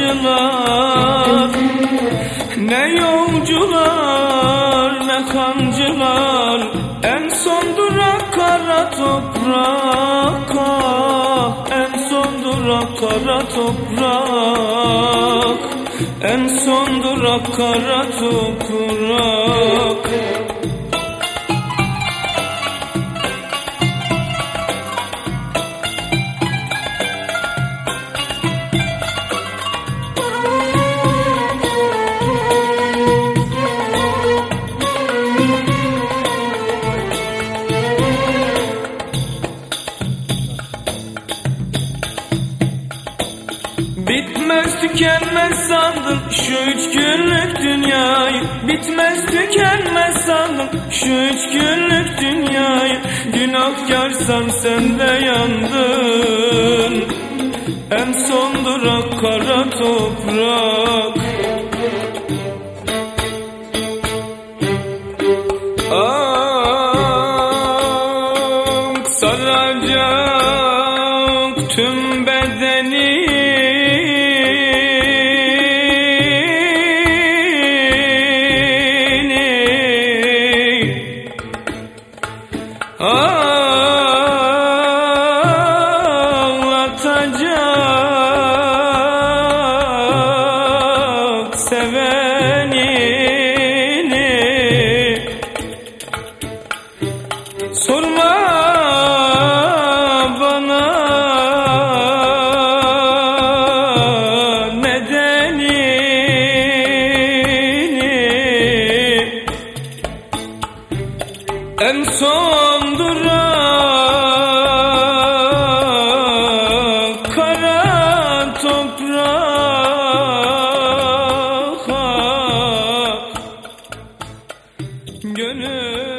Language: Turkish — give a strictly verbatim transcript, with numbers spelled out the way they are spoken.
sancılar, ne yolcular ne kancılar. En son durak kara toprak, ah, en son durak kara toprak, en son durak kara toprak. Bitmez tükenmez sandım şu üç günlük dünyayı, bitmez tükenmez sandım şu üç günlük dünyayı. Günahkarsam sen de yandın, en son durak kara toprak. Ah, saracak tüm bedeni, ağlatacak sevenini. Sorma bana nedenini, en son durak kara toprak. Gönül